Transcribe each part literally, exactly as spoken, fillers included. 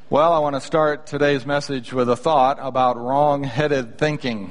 Well, I want to start today's message with a thought about wrong-headed thinking.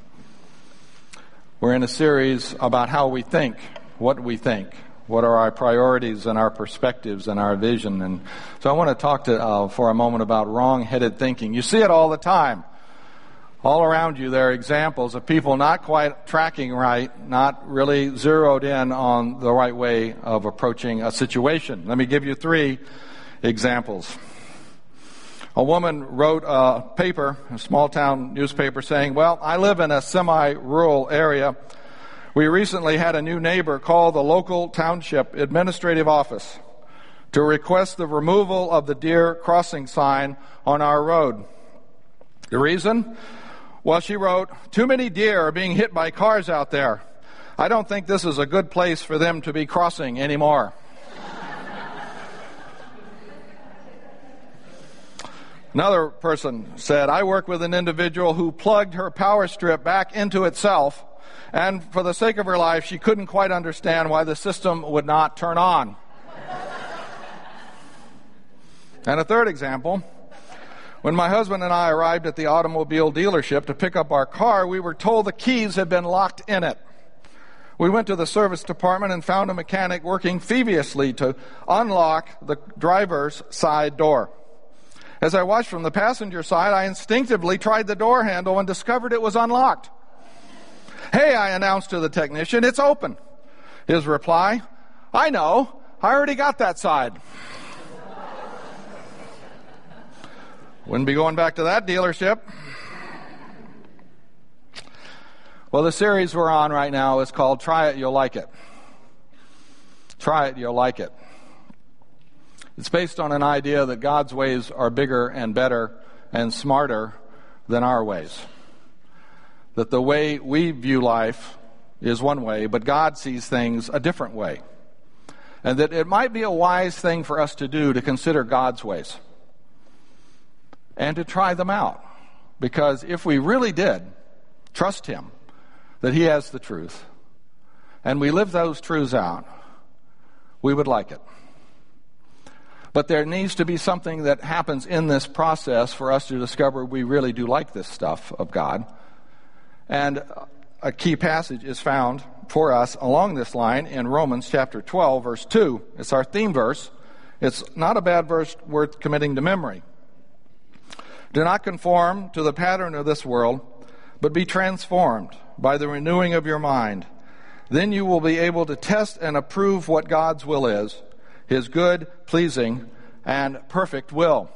We're in a series about how we think, what we think, what are our priorities and our perspectives and our vision. And so I want to talk to uh, for a moment about wrong-headed thinking. You see it all the time. All around you there are examples of people not quite tracking right, not really zeroed in on the right way of approaching a situation. Let me give you three examples. A woman wrote a paper, a small-town newspaper, saying, well, I live in a semi-rural area. We recently had a new neighbor call the local township administrative office to request the removal of the deer crossing sign on our road. The reason? Well, she wrote, too many deer are being hit by cars out there. I don't think this is a good place for them to be crossing anymore. Another person said, I work with an individual who plugged her power strip back into itself, and for the sake of her life, she couldn't quite understand why the system would not turn on. And a third example, when my husband and I arrived at the automobile dealership to pick up our car, we were told the keys had been locked in it. We went to the service department and found a mechanic working feverishly to unlock the driver's side door. As I watched from the passenger side, I instinctively tried the door handle and discovered it was unlocked. Hey, I announced to the technician, it's open. His reply, I know, I already got that side. Wouldn't be going back to that dealership. Well, the series we're on right now is called Try It, You'll Like It. Try it, you'll like it. It's based on an idea that God's ways are bigger and better and smarter than our ways. That the way we view life is one way, but God sees things a different way. And that it might be a wise thing for us to do to consider God's ways and to try them out. Because if we really did trust Him, that He has the truth, and we live those truths out, we would like it. But there needs to be something that happens in this process for us to discover we really do like this stuff of God. And a key passage is found for us along this line in Romans chapter twelve, verse two. It's our theme verse. It's not a bad verse worth committing to memory. Do not conform to the pattern of this world, but be transformed by the renewing of your mind. Then you will be able to test and approve what God's will is, His good, pleasing, and perfect will.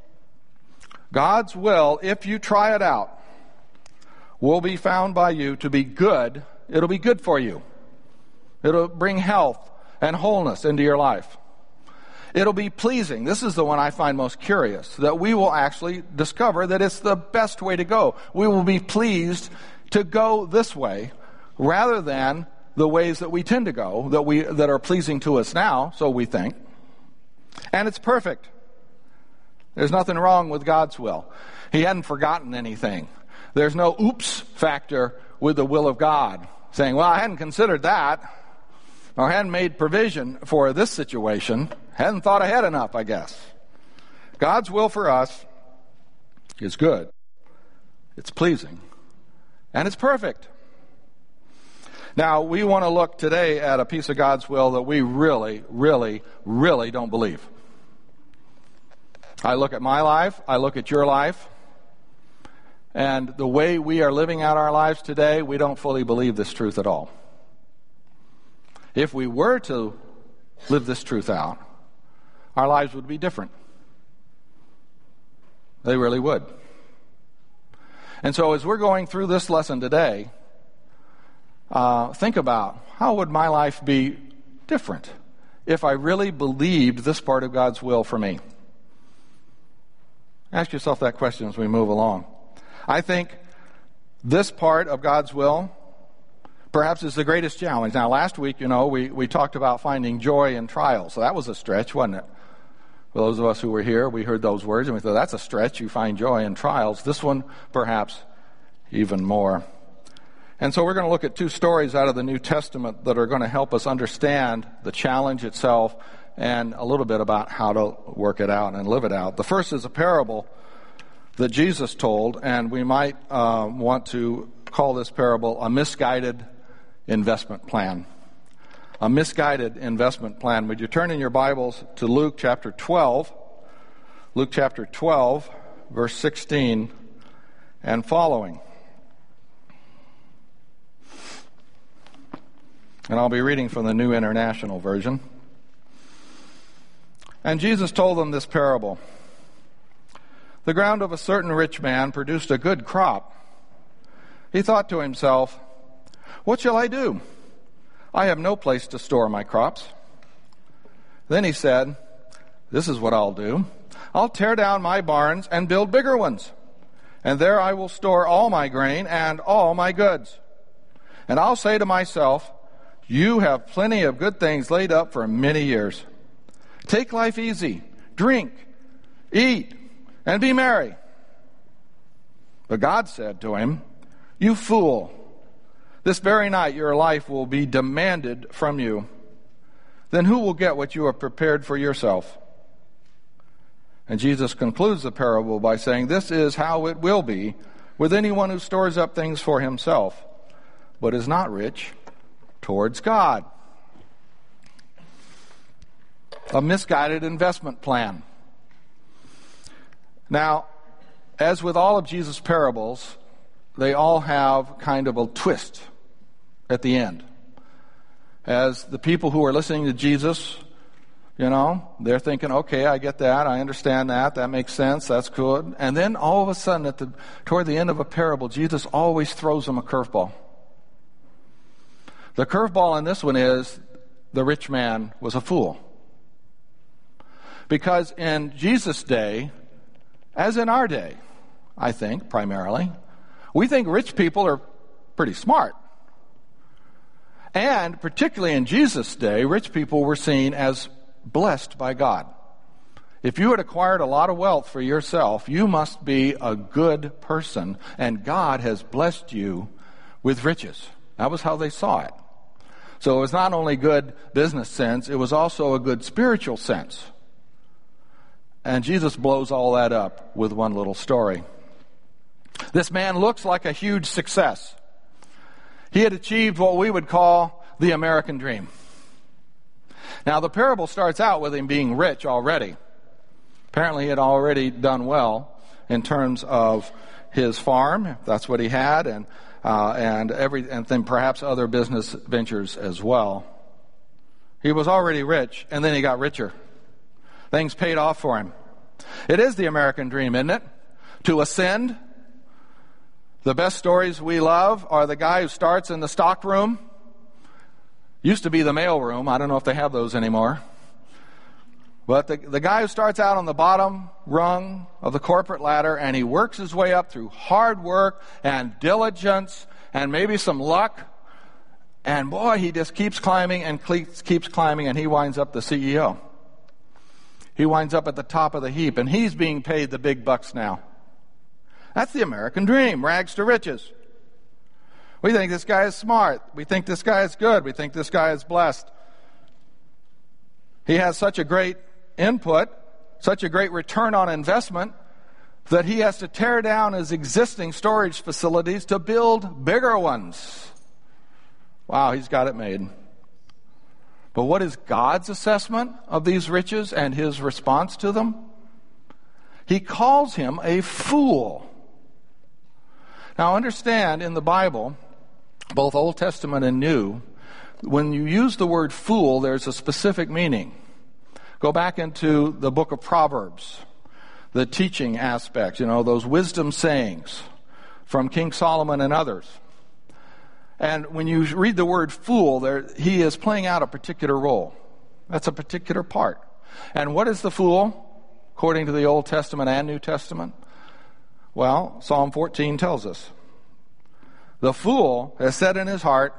God's will, if you try it out, will be found by you to be good. It'll be good for you. It'll bring health and wholeness into your life. It'll be pleasing. This is the one I find most curious, that we will actually discover that it's the best way to go. We will be pleased to go this way rather than the ways that we tend to go, that we that are pleasing to us now, so we think. And it's perfect. There's nothing wrong with God's will. He hadn't forgotten anything. There's no oops factor with the will of God, saying, well, I hadn't considered that, or hadn't made provision for this situation, hadn't thought ahead enough, I guess. God's will for us is good, it's pleasing, and it's perfect. Now, we want to look today at a piece of God's will that we really, really, really don't believe. I look at my life, I look at your life, and the way we are living out our lives today, we don't fully believe this truth at all. If we were to live this truth out, our lives would be different. They really would. And so as we're going through this lesson today, Uh, think about, how would my life be different if I really believed this part of God's will for me? Ask yourself that question as we move along. I think this part of God's will perhaps is the greatest challenge. Now, last week, you know, we, we talked about finding joy in trials. So that was a stretch, wasn't it? For those of us who were here, we heard those words and we thought, that's a stretch. You find joy in trials. This one, perhaps, even more. And so we're going to look at two stories out of the New Testament that are going to help us understand the challenge itself and a little bit about how to work it out and live it out. The first is a parable that Jesus told, and we might uh, want to call this parable a misguided investment plan. A misguided investment plan. Would you turn in your Bibles to Luke chapter twelve? Luke chapter twelve, verse sixteen and following. And I'll be reading from the New International Version. And Jesus told them this parable. The ground of a certain rich man produced a good crop. He thought to himself, "What shall I do? I have no place to store my crops." Then he said, "This is what I'll do. I'll tear down my barns and build bigger ones. And there I will store all my grain and all my goods. And I'll say to myself, you have plenty of good things laid up for many years. Take life easy, drink, eat, and be merry." But God said to him, "You fool, this very night your life will be demanded from you. Then who will get what you have prepared for yourself?" And Jesus concludes the parable by saying, "This is how it will be with anyone who stores up things for himself, but is not rich towards God." A misguided investment plan. Now, as with all of Jesus' parables, they all have kind of a twist at the end. As the people who are listening to Jesus, you know, they're thinking, okay, I get that, I understand that, that makes sense, that's good. And then all of a sudden, at the toward the end of a parable, Jesus always throws them a curveball. The curveball in this one is the rich man was a fool. Because in Jesus' day, as in our day, I think, primarily, we think rich people are pretty smart. And particularly in Jesus' day, rich people were seen as blessed by God. If you had acquired a lot of wealth for yourself, you must be a good person, and God has blessed you with riches. That was how they saw it. So it was not only good business sense, it was also a good spiritual sense. And Jesus blows all that up with one little story. This man looks like a huge success. He had achieved what we would call the American dream. Now, the parable starts out with him being rich already. Apparently, he had already done well in terms of his farm. That's what he had, and uh, and every and then perhaps other business ventures as well. He was already rich, and then he got richer. Things paid off for him. It is the American dream, isn't it? To ascend. The best stories we love are the guy who starts in the stock room. Used to be the mail room. I don't know if they have those anymore. But the, the guy who starts out on the bottom rung of the corporate ladder, and he works his way up through hard work and diligence and maybe some luck. And boy, he just keeps climbing and keeps climbing, and he winds up the C E O. He winds up at the top of the heap, and he's being paid the big bucks now. That's the American dream, rags to riches. We think this guy is smart. We think this guy is good. We think this guy is blessed. He has such a great input, such a great return on investment, that he has to tear down his existing storage facilities to build bigger ones. Wow, he's got it made. But what is God's assessment of these riches and his response to them? He calls him a fool. Now understand, in the Bible, both Old Testament and New, when you use the word fool, there's a specific meaning. Go back into the book of Proverbs, the teaching aspects, you know, those wisdom sayings from King Solomon and others. And when you read the word fool, there, he is playing out a particular role. That's a particular part. And what is the fool, according to the Old Testament and New Testament? Well, Psalm fourteen tells us. The fool has said in his heart,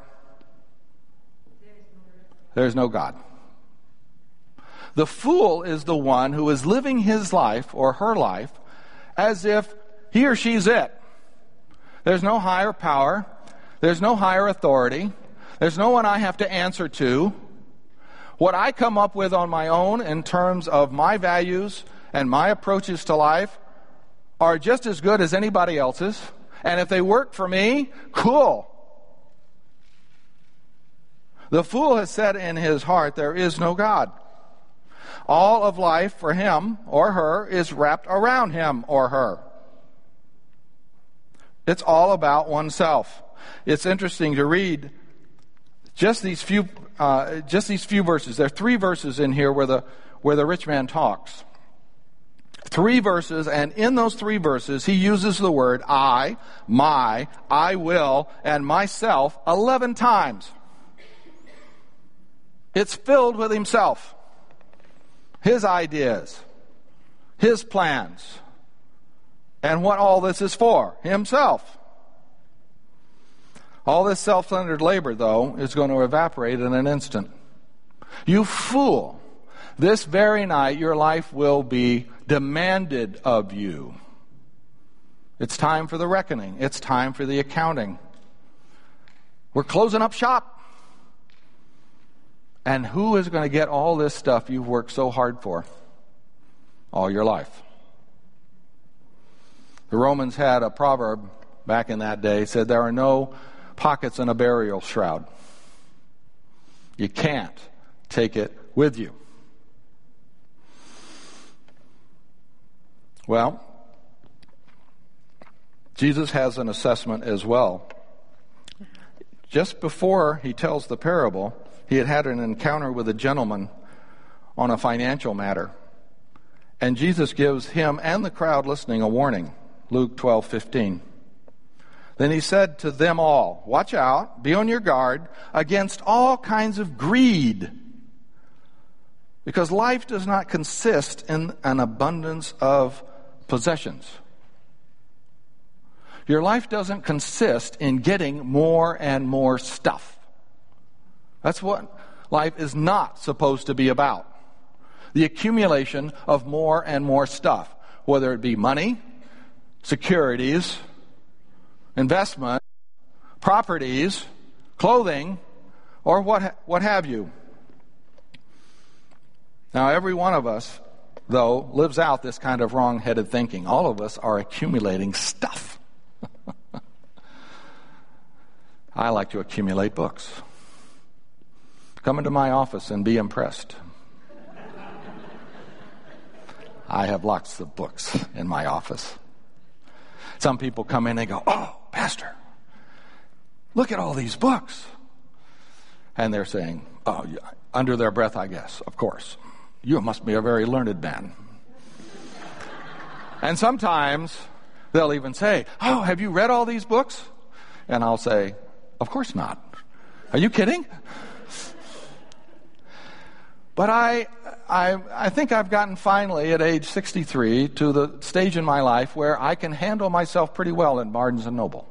there's no God. The fool is the one who is living his life or her life as if he or she's it. There's no higher power. There's no higher authority. There's no one I have to answer to. What I come up with on my own in terms of my values and my approaches to life are just as good as anybody else's. And if they work for me, cool. The fool has said in his heart, there is no God. All of life for him or her is wrapped around him or her. It's all about oneself. It's interesting to read just these few, uh, just these few verses. There are three verses in here where the where the rich man talks. Three verses, and in those three verses, he uses the word I, my, I will, and myself eleven times. It's filled with himself, his ideas, his plans, and what all this is for, himself. All this self-centered labor, though, is going to evaporate in an instant. You fool! This very night, your life will be demanded of you. It's time for the reckoning. It's time for the accounting. We're closing up shop. And who is going to get all this stuff you've worked so hard for all your life? The Romans had a proverb back in that day, said there are no pockets in a burial shroud. You can't take it with you. Well, Jesus has an assessment as well. Just before he tells the parable, he had had an encounter with a gentleman on a financial matter. And Jesus gives him and the crowd listening a warning. Luke twelve fifteen. Then he said to them all, watch out, be on your guard against all kinds of greed. Because life does not consist in an abundance of possessions. Your life doesn't consist in getting more and more stuff. That's what life is not supposed to be about. The accumulation of more and more stuff, whether it be money, securities, investment, properties, clothing, or what what have you. Now, every one of us, though, lives out this kind of wrong-headed thinking. All of us are accumulating stuff. I like to accumulate books. Come into my office and be impressed. I have lots of books in my office. Some people come in and go, oh, Pastor, look at all these books. And they're saying, oh, under their breath, I guess, of course, you must be a very learned man. And sometimes they'll even say, oh, have you read all these books? And I'll say, of course not. Are you kidding? But I, I, I think I've gotten finally at age sixty-three to the stage in my life where I can handle myself pretty well in Barnes and Noble.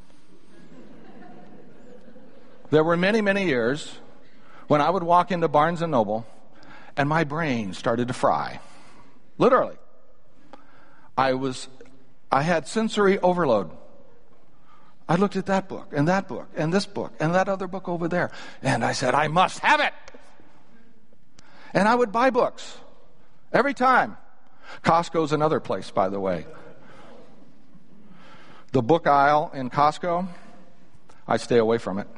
There were many, many years when I would walk into Barnes and Noble and my brain started to fry. Literally. I was, I had sensory overload. I looked at that book and that book and this book and that other book over there. And I said, I must have it. And I would buy books every time. Costco's another place, by the way. The book aisle in Costco, I stay away from it.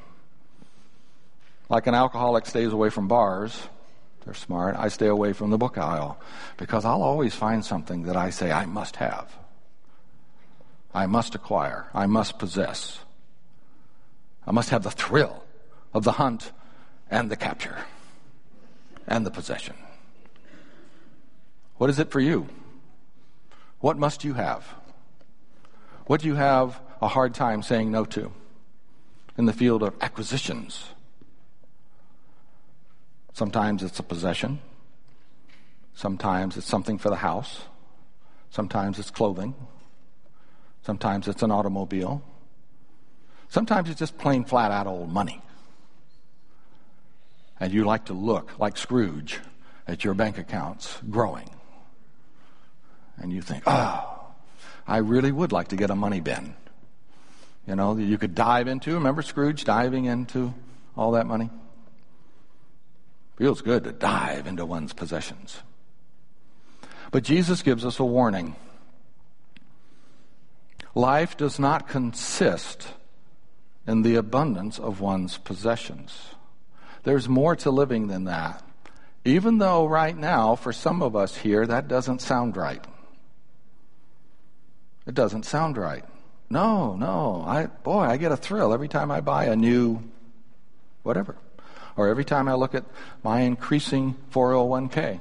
Like an alcoholic stays away from bars, they're smart, I stay away from the book aisle because I'll always find something that I say I must have. I must acquire. I must possess. I must have the thrill of the hunt and the capture and the possession. What is it for you? What must you have? What do you have a hard time saying no to in the field of acquisitions? Sometimes it's a possession. Sometimes it's something for the house. Sometimes it's clothing. Sometimes it's an automobile. Sometimes it's just plain flat out old money. And you like to look like Scrooge at your bank accounts growing. And you think, oh, I really would like to get a money bin. You know, that you could dive into. Remember Scrooge diving into all that money? Feels good to dive into one's possessions. But Jesus gives us a warning. Life does not consist in the abundance of one's possessions. There's more to living than that. Even though right now, for some of us here, that doesn't sound right. It doesn't sound right. No, no. I boy, I get a thrill every time I buy a new whatever. Or every time I look at my increasing four oh one k.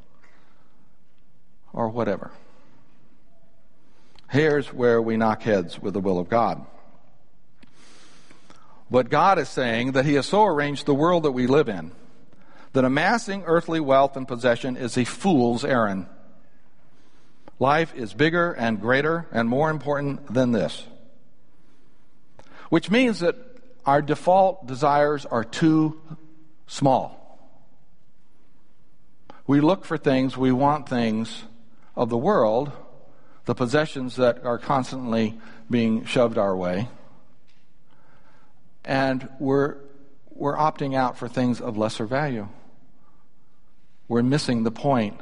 Or whatever. Here's where we knock heads with the will of God. But God is saying that He has so arranged the world that we live in that amassing earthly wealth and possession is a fool's errand. Life is bigger and greater and more important than this. Which means that our default desires are too small. We look for things, we want things of the world, the possessions that are constantly being shoved our way, and we're we're opting out for things of lesser value. We're missing the point.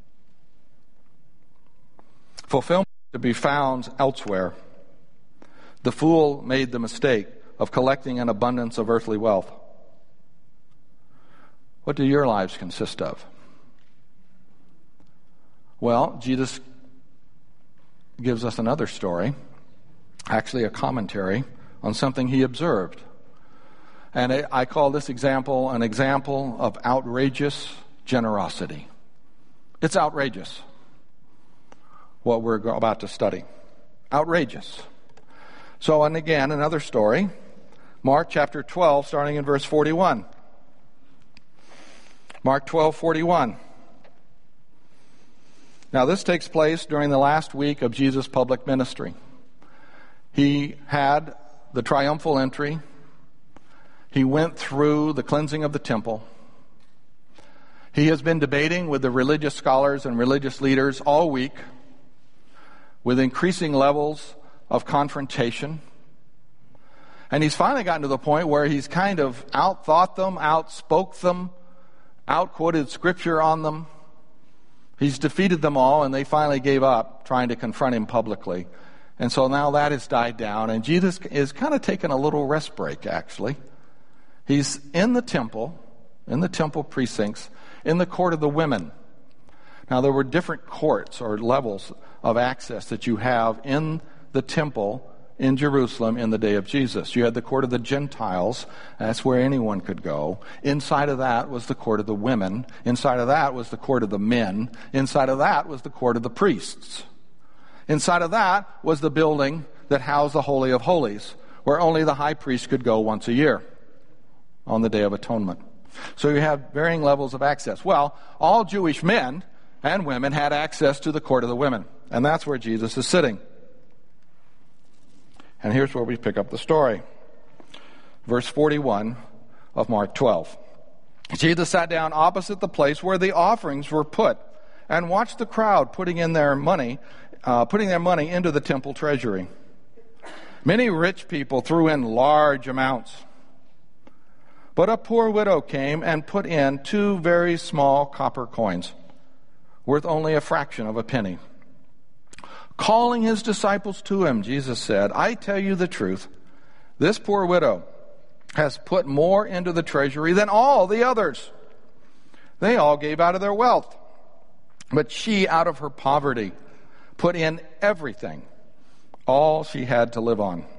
Fulfillment to be found elsewhere. The fool made the mistake of collecting an abundance of earthly wealth. What do your lives consist of? Well, Jesus gives us another story, actually a commentary on something He observed. And I call this example an example of outrageous generosity. It's outrageous, what we're about to study. Outrageous. So, and again, another story. Mark chapter twelve, starting in verse forty-one. Mark twelve, forty-one. Now, this takes place during the last week of Jesus' public ministry. He had the triumphal entry. He went through the cleansing of the temple. He has been debating with the religious scholars and religious leaders all week with increasing levels of confrontation. And he's finally gotten to the point where he's kind of outthought them, outspoke them, outquoted scripture on them. He's defeated them all, and they finally gave up trying to confront him publicly. And so now that has died down, and Jesus is kind of taking a little rest break, actually. He's in the temple, in the temple precincts, in the court of the women. Now, there were different courts or levels of access that you have in the temple in Jerusalem in the day of Jesus. You had the court of the Gentiles. That's where anyone could go. Inside of that was the court of the women. Inside of that was the court of the men. Inside of that was the court of the priests. Inside of that was the building that housed the Holy of Holies, where only the high priest could go once a year on the Day of Atonement. So you have varying levels of access. Well, all Jewish men and women had access to the court of the women, and that's where Jesus is sitting. And here's where we pick up the story. Verse forty-one of Mark twelve. Jesus sat down opposite the place where the offerings were put and watched the crowd putting in their money, uh, putting their money into the temple treasury. Many rich people threw in large amounts. But a poor widow came and put in two very small copper coins, worth only a fraction of a penny. Calling his disciples to him, Jesus said, I tell you the truth, this poor widow has put more into the treasury than all the others. They all gave out of their wealth, but she, out of her poverty, put in everything, all she had to live on.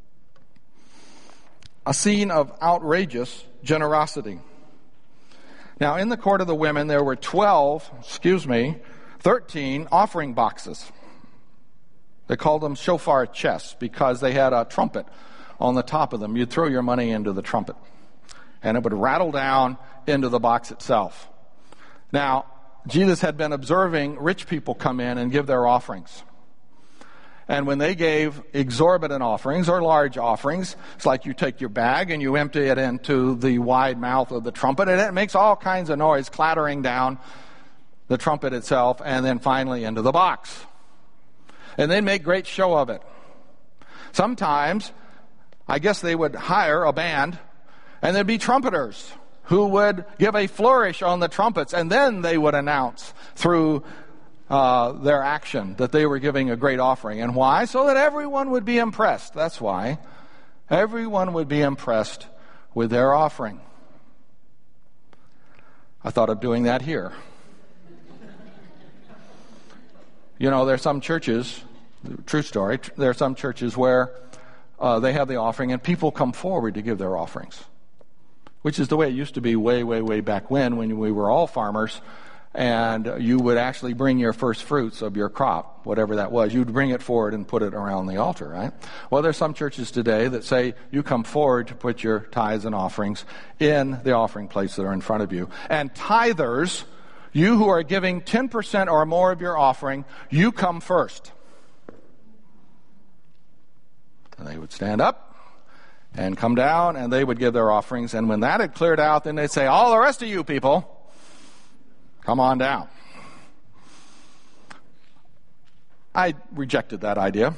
A scene of outrageous generosity. Now, in the court of the women, there were twelve, excuse me, thirteen offering boxes. They called them shofar chests because they had a trumpet on the top of them. You'd throw your money into the trumpet, and it would rattle down into the box itself. Now, Jesus had been observing rich people come in and give their offerings. And when they gave exorbitant offerings or large offerings, it's like you take your bag and you empty it into the wide mouth of the trumpet, and it makes all kinds of noise clattering down the trumpet itself and then finally into the box. And they'd make great show of it. Sometimes, I guess they would hire a band, and there'd be trumpeters who would give a flourish on the trumpets, and then they would announce through uh, their action that they were giving a great offering. And why? So that everyone would be impressed. That's why. Everyone would be impressed with their offering. I thought of doing that here. You know, there are some churches, true story, there are some churches where uh, they have the offering and people come forward to give their offerings, which is the way it used to be way, way, way back when, when we were all farmers, and you would actually bring your first fruits of your crop, whatever that was. You'd bring it forward and put it around the altar, right? Well, there's some churches today that say you come forward to put your tithes and offerings in the offering plates that are in front of you. And tithers, you who are giving ten percent or more of your offering, you come first. And they would stand up and come down, and they would give their offerings. And when that had cleared out, then they'd say, all the rest of you people, come on down. I rejected that idea.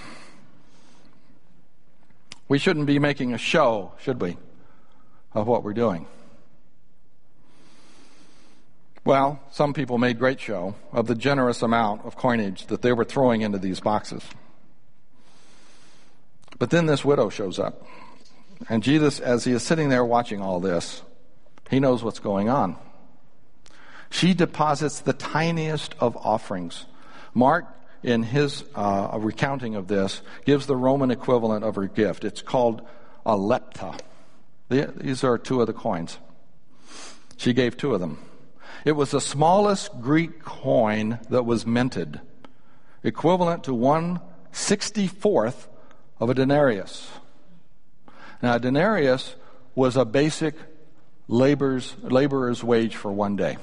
We shouldn't be making a show, should we, of what we're doing. Well, some people made great show of the generous amount of coinage that they were throwing into these boxes. But then this widow shows up. And Jesus, as he is sitting there watching all this, he knows what's going on. She deposits the tiniest of offerings. Mark, in his uh, recounting of this, gives the Roman equivalent of her gift. It's called a lepta. These are two of the coins. She gave two of them. It was the smallest Greek coin that was minted, equivalent to one sixty-fourth of a denarius. Now, a denarius was a basic laborer's, laborer's wage for one day.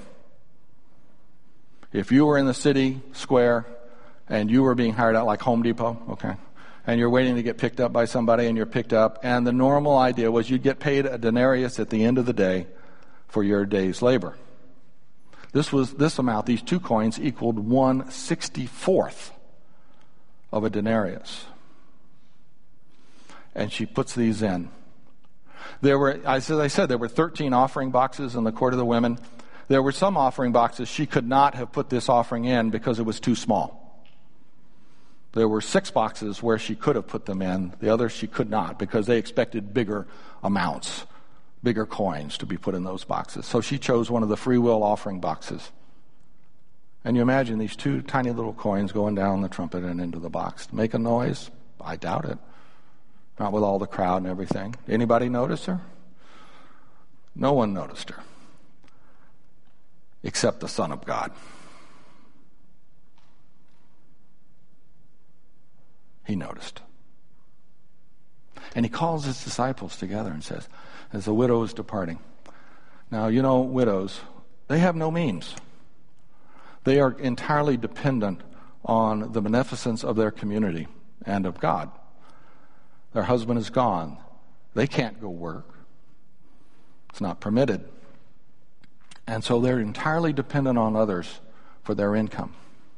If you were in the city square and you were being hired out like Home Depot, okay, and you're waiting to get picked up by somebody and you're picked up, and the normal idea was you'd get paid a denarius at the end of the day for your day's labor. This was this amount, these two coins equaled one sixty-fourth of a denarius. And she puts these in. There were, as I said, there were thirteen offering boxes in the court of the women. There were some offering boxes she could not have put this offering in because it was too small. There were six boxes where she could have put them in. The others she could not because they expected bigger amounts, bigger coins to be put in those boxes. So she chose one of the free will offering boxes. And you imagine these two tiny little coins going down the trumpet and into the box. Make a noise? I doubt it. Not with all the crowd and everything. Anybody notice her? No one noticed her. Except the Son of God. He noticed. And he calls his disciples together and says, as the widow is departing. Now, you know, widows, they have no means. They are entirely dependent on the beneficence of their community and of God. Their husband is gone. They can't go work. It's not permitted. And so they're entirely dependent on others for their income.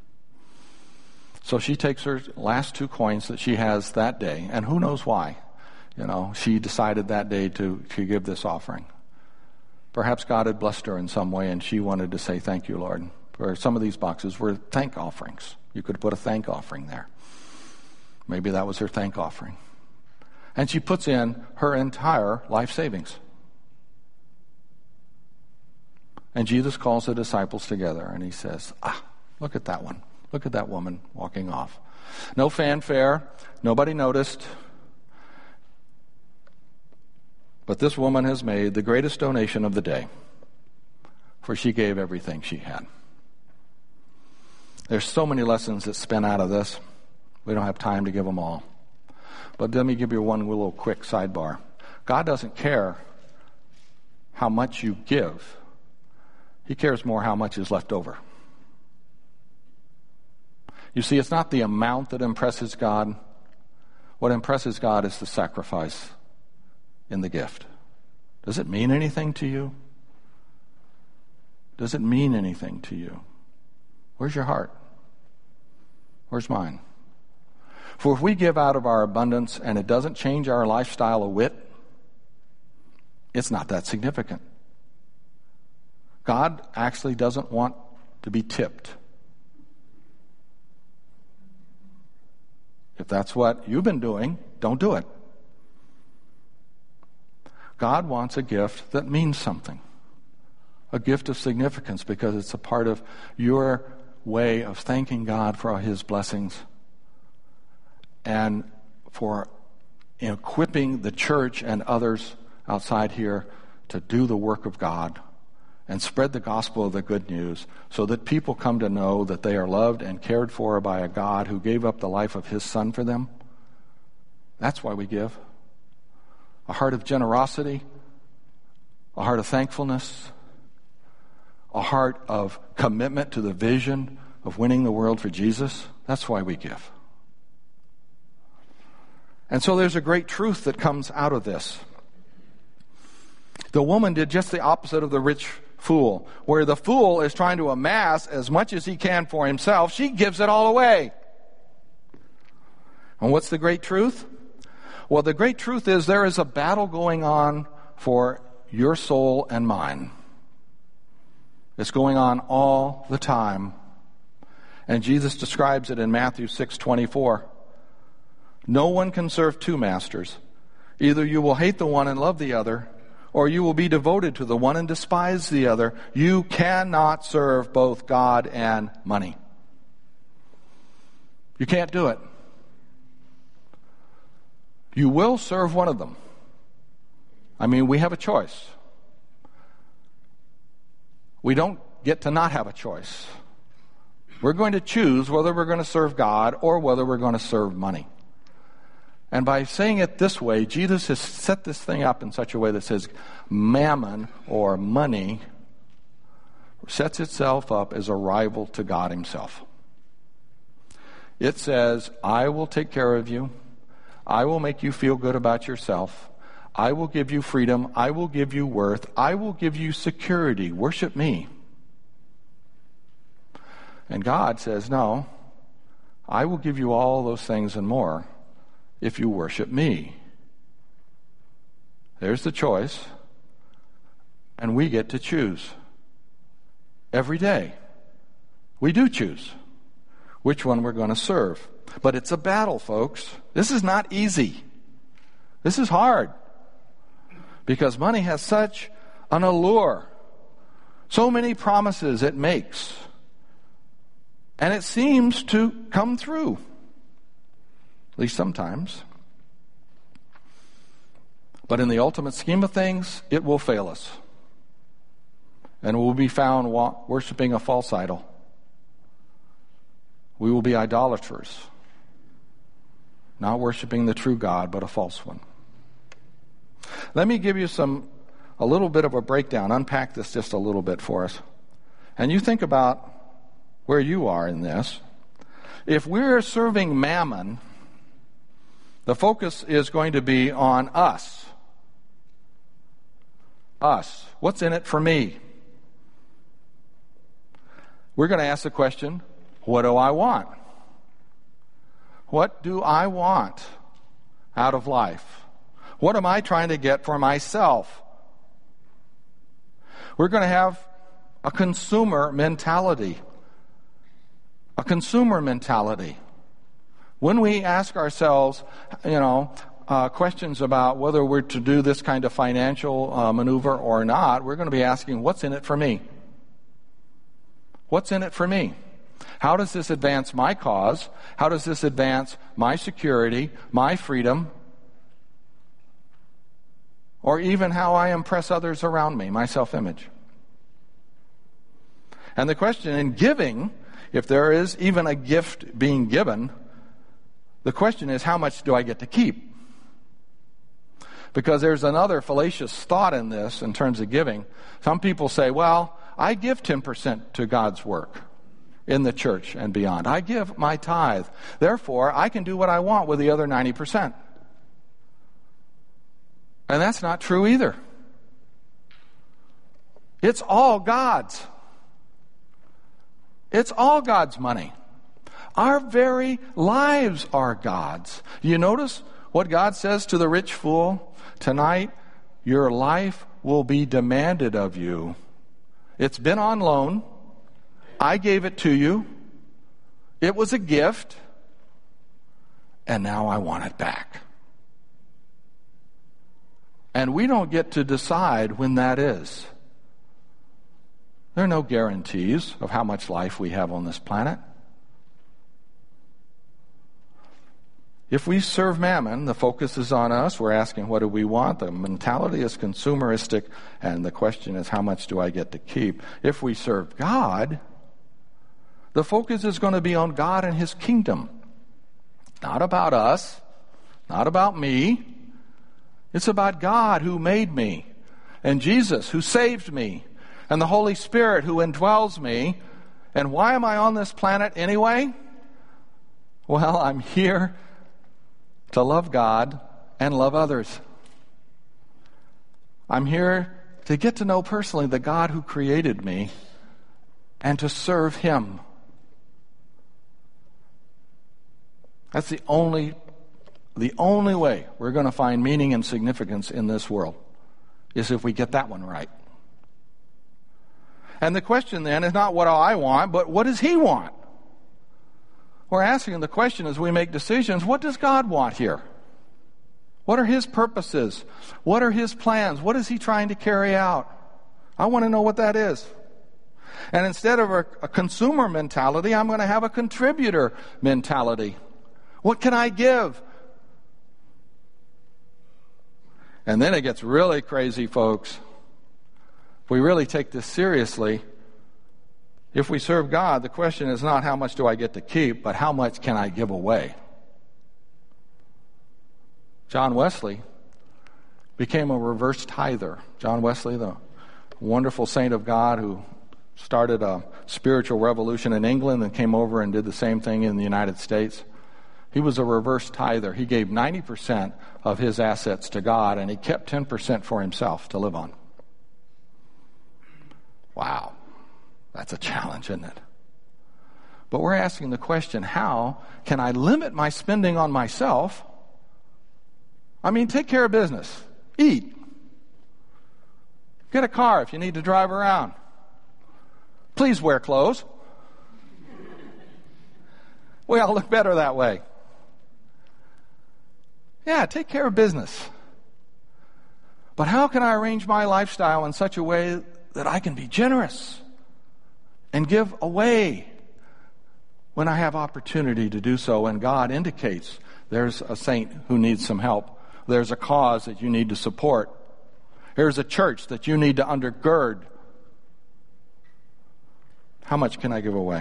So she takes her last two coins that she has that day, and who knows why. You know, she decided that day to, to give this offering. Perhaps God had blessed her in some way, and she wanted to say, thank you, Lord. For some of these boxes were thank offerings. You could put a thank offering there. Maybe that was her thank offering. And she puts in her entire life savings. And Jesus calls the disciples together and he says, ah, look at that one. Look at that woman walking off. No fanfare. Nobody noticed. But this woman has made the greatest donation of the day, for she gave everything she had. There's so many lessons that spin out of this. We don't have time to give them all. But let me give you one little quick sidebar. God doesn't care how much you give. He cares more how much is left over. You see, it's not the amount that impresses God. What impresses God is the sacrifice in the gift. Does it mean anything to you? Does it mean anything to you? Where's your heart? Where's mine? For if we give out of our abundance and it doesn't change our lifestyle a whit, it's not that significant. God actually doesn't want to be tipped. If that's what you've been doing, don't do it. God wants a gift that means something. A gift of significance, because it's a part of your way of thanking God for his blessings and for equipping the church and others outside here to do the work of God and spread the gospel of the good news so that people come to know that they are loved and cared for by a God who gave up the life of his Son for them. That's why we give. A heart of generosity, a heart of thankfulness, a heart of commitment to the vision of winning the world for Jesus. That's why we give. And so there's a great truth that comes out of this. The woman did just the opposite of the rich fool. Where the fool is trying to amass as much as he can for himself, she gives it all away. And what's the great truth? Well, the great truth is there is a battle going on for your soul and mine. It's going on all the time. And Jesus describes it in Matthew six twenty-four. No one can serve two masters. Either you will hate the one and love the other, or you will be devoted to the one and despise the other. You cannot serve both God and money. You can't do it. You will serve one of them. I mean, we have a choice. We don't get to not have a choice. We're going to choose whether we're going to serve God or whether we're going to serve money. And by saying it this way, Jesus has set this thing up in such a way that says mammon or money sets itself up as a rival to God himself. It says, I will take care of you. I will make you feel good about yourself. I will give you freedom. I will give you worth. I will give you security. Worship me. And God says, no, I will give you all those things and more if you worship me. There's the choice. And we get to choose. Every day. We do choose which one we're going to serve. But it's a battle, folks. This is not easy. This is hard. Because money has such an allure. So many promises it makes. And it seems to come through. At least sometimes. But in the ultimate scheme of things, it will fail us. And we'll be found worshiping a false idol. We will be idolaters. Not worshiping the true God, but a false one. Let me give you some, a little bit of a breakdown, unpack this just a little bit for us. And you think about where you are in this. If we're serving mammon, the focus is going to be on us. Us. What's in it for me? We're going to ask the question, what do I want? What do I want out of life? What am I trying to get for myself? We're going to have a consumer mentality. A consumer mentality. When we ask ourselves, you know, uh, questions about whether we're to do this kind of financial uh, maneuver or not, we're going to be asking, what's in it for me? What's in it for me? How does this advance my cause? How does this advance my security, my freedom, or even how I impress others around me, my self-image? And the question in giving, if there is even a gift being given, the question is, how much do I get to keep? Because there's another fallacious thought in this in terms of giving. Some people say, well, I give ten percent to God's work in the church and beyond. I give my tithe. Therefore, I can do what I want with the other ninety percent. And that's not true either. It's all God's. It's all God's money. Our very lives are God's. You notice what God says to the rich fool? Tonight, your life will be demanded of you. It's been on loan. I gave it to you. It was a gift. And now I want it back. And we don't get to decide when that is. There are no guarantees of how much life we have on this planet. If we serve mammon, the focus is on us. We're asking, what do we want? The mentality is consumeristic, and the question is, how much do I get to keep? If we serve God, the focus is going to be on God and His kingdom. Not about us, not about me. It's about God who made me, and Jesus who saved me, and the Holy Spirit who indwells me. And why am I on this planet anyway? Well, I'm here to love God and love others. I'm here to get to know personally the God who created me and to serve Him. That's the only, the only way we're going to find meaning and significance in this world, is if we get that one right. And the question then is not what do I want, but what does He want? We're asking the question as we make decisions, what does God want here? What are His purposes? What are His plans? What is He trying to carry out? I want to know what that is. And instead of a, a consumer mentality, I'm going to have a contributor mentality. What can I give? And then it gets really crazy, folks. If we really take this seriously, if we serve God, the question is not how much do I get to keep, but how much can I give away? John Wesley became a reverse tither. John Wesley, the wonderful saint of God who started a spiritual revolution in England and came over and did the same thing in the United States. He was a reverse tither. He gave ninety percent of his assets to God, and he kept ten percent for himself to live on. Wow. That's a challenge, isn't it? But we're asking the question, how can I limit my spending on myself? I mean, take care of business. Eat. Get a car if you need to drive around. Please wear clothes. We all look better that way. Yeah, take care of business. But how can I arrange my lifestyle in such a way that I can be generous and give away when I have opportunity to do so, and God indicates there's a saint who needs some help. There's a cause that you need to support. Here's a church that you need to undergird. How much can I give away?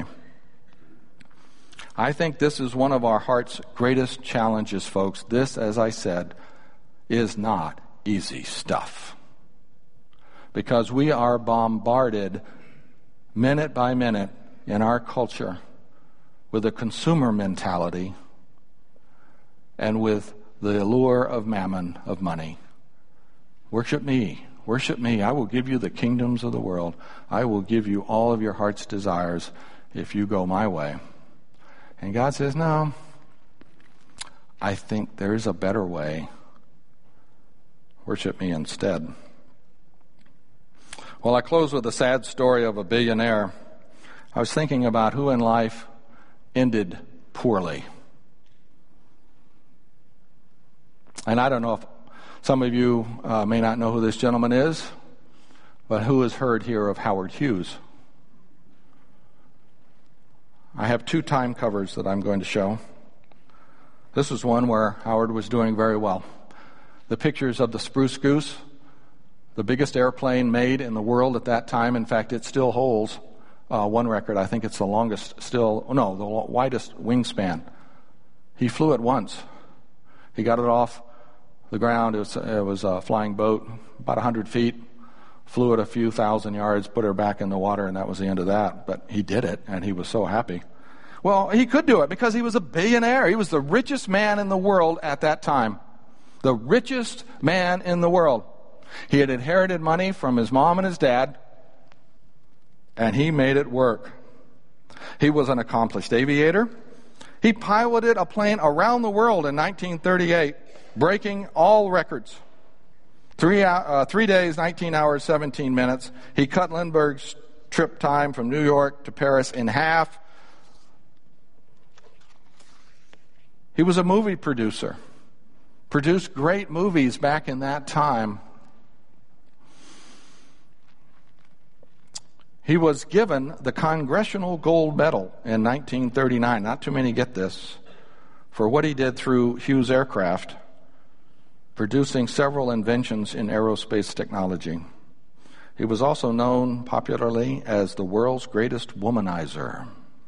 I think this is one of our heart's greatest challenges, folks. This, as I said, is not easy stuff. Because we are bombarded minute by minute in our culture with a consumer mentality and with the allure of mammon, of money. Worship me. Worship me. I will give you the kingdoms of the world. I will give you all of your heart's desires if you go my way. And God says, no, I think there is a better way. Worship me instead. Well, I close with a sad story of a billionaire. I was thinking about who in life ended poorly. And I don't know if some of you uh, may not know who this gentleman is, but who has heard here of Howard Hughes? I have two time covers that I'm going to show. This was one where Howard was doing very well. The pictures of the Spruce Goose, the biggest airplane made in the world at that time. In fact, it still holds uh, one record. I think it's the longest still, no, the widest wingspan. He flew it once. He got it off the ground. It was, it was a flying boat, about one hundred feet. Flew it a few thousand yards, put her back in the water, and that was the end of that. But he did it, and he was so happy. Well, he could do it because he was a billionaire. He was the richest man in the world at that time. The richest man in the world. He had inherited money from his mom and his dad, and he made it work. He was an accomplished aviator. He piloted a plane around the world in nineteen thirty-eight, breaking all records. Three, uh, three days, nineteen hours, seventeen minutes. He cut Lindbergh's trip time from New York to Paris in half. He was a movie producer, produced great movies back in that time. He was given the Congressional Gold Medal in nineteen thirty-nine. Not too many get this. For what he did through Hughes Aircraft, producing several inventions in aerospace technology. He was also known popularly as the world's greatest womanizer.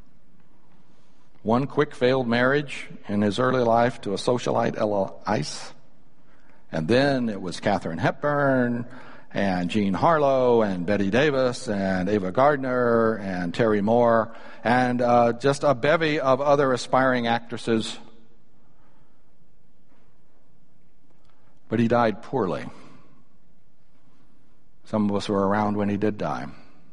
One quick failed marriage in his early life to a socialite, Ella Ice. And then it was Katharine Hepburn and Jean Harlow and Bette Davis and Ava Gardner and Terry Moore and uh, just a bevy of other aspiring actresses. But he died poorly. Some of us were around when he did die.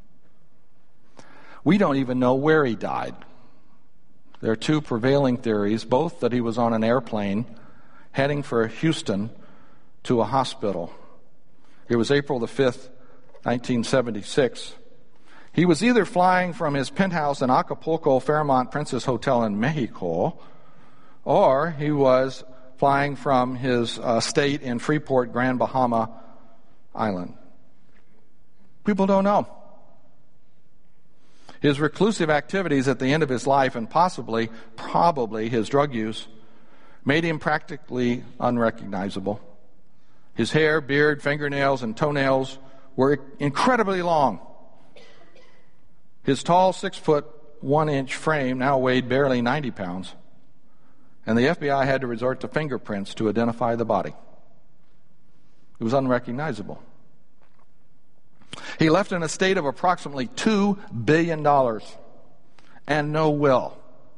We don't even know where he died. There are two prevailing theories, both that he was on an airplane heading for Houston to a hospital. It was April the fifth, nineteen seventy-six. He was either flying from his penthouse in Acapulco Fairmont Princess Hotel in Mexico, or he was flying from his uh, estate in Freeport, Grand Bahama Island. People don't know. His reclusive activities at the end of his life, and possibly, probably his drug use, made him practically unrecognizable. His hair, beard, fingernails, and toenails were incredibly long. His tall, six foot, one inch frame now weighed barely ninety pounds. And the F B I had to resort to fingerprints to identify the body. It was unrecognizable. He left an estate of approximately two billion dollars and no will.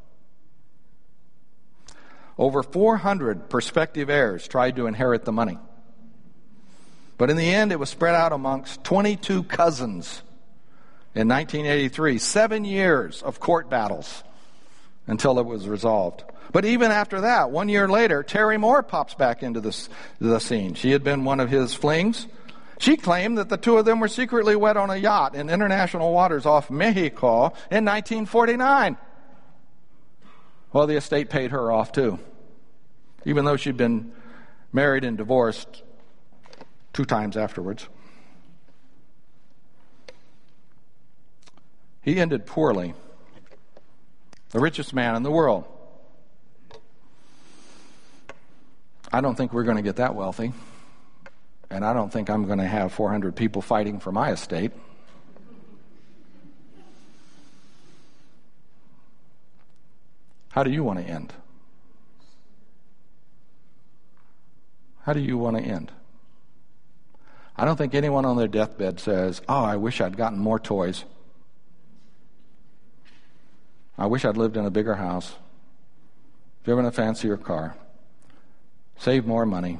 Over four hundred prospective heirs tried to inherit the money. But in the end, it was spread out amongst twenty-two cousins in nineteen eighty-three. Seven years of court battles until it was resolved. But even after that, one year later, Terry Moore pops back into this, the scene. She had been one of his flings. She claimed that the two of them were secretly wed on a yacht in international waters off Mexico in nineteen forty-nine. Well, the estate paid her off too, even though she'd been married and divorced two times afterwards. He ended poorly. The richest man in the world. I don't think we're going to get that wealthy. And I don't think I'm going to have four hundred people fighting for my estate. How do you want to end? How do you want to end? I don't think anyone on their deathbed says, oh, I wish I'd gotten more toys. I wish I'd lived in a bigger house, driven a fancier car, saved more money.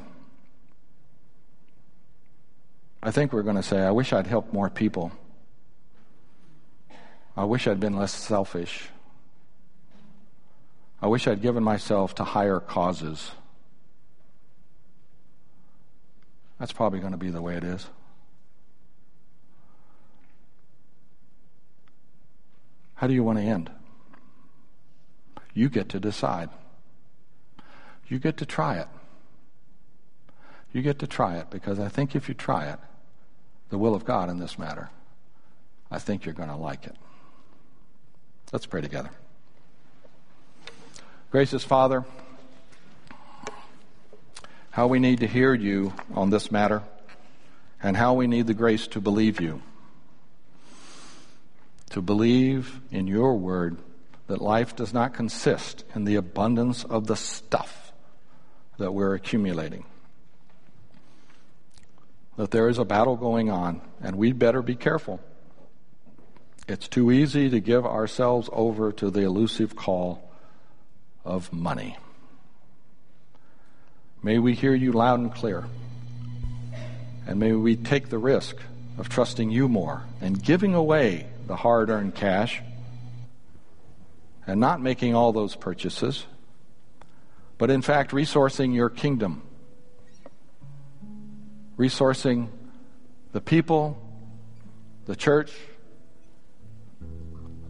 I think we're going to say, I wish I'd helped more people. I wish I'd been less selfish. I wish I'd given myself to higher causes. That's probably going to be the way it is. How do you want to end? You get to decide. You get to try it. You get to try it, because I think if you try it, the will of God in this matter, I think you're going to like it. Let's pray together. Gracious Father, how we need to hear you on this matter, and how we need the grace to believe you. To believe in your word that life does not consist in the abundance of the stuff that we're accumulating. That there is a battle going on, and we'd better be careful. It's too easy to give ourselves over to the elusive call of money. May we hear you loud and clear, and may we take the risk of trusting you more and giving away the hard-earned cash and not making all those purchases, but in fact resourcing your kingdom, resourcing the people, the church,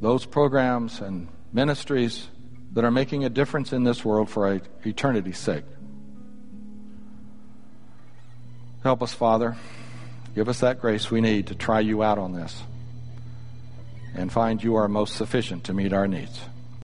those programs and ministries that are making a difference in this world for eternity's sake. Help us, Father. Give us that grace we need to try you out on this and find you are most sufficient to meet our needs.